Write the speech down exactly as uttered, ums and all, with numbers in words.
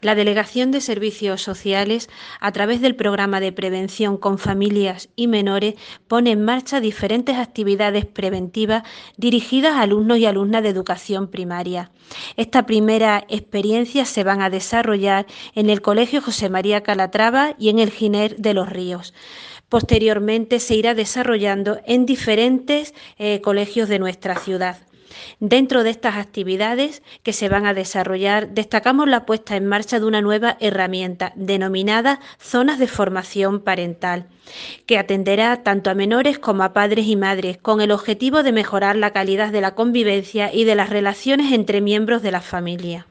La Delegación de Servicios Sociales, a través del programa de prevención con familias y menores, pone en marcha diferentes actividades preventivas dirigidas a alumnos y alumnas de educación primaria. Esta primera experiencia se van a desarrollar en el Colegio José María Calatrava y en el Giner de los Ríos. Posteriormente se irá desarrollando en diferentes eh, colegios de nuestra ciudad. Dentro de estas actividades que se van a desarrollar, destacamos la puesta en marcha de una nueva herramienta denominada Zonas de Formación Parental, que atenderá tanto a menores como a padres y madres, con el objetivo de mejorar la calidad de la convivencia y de las relaciones entre miembros de la familia.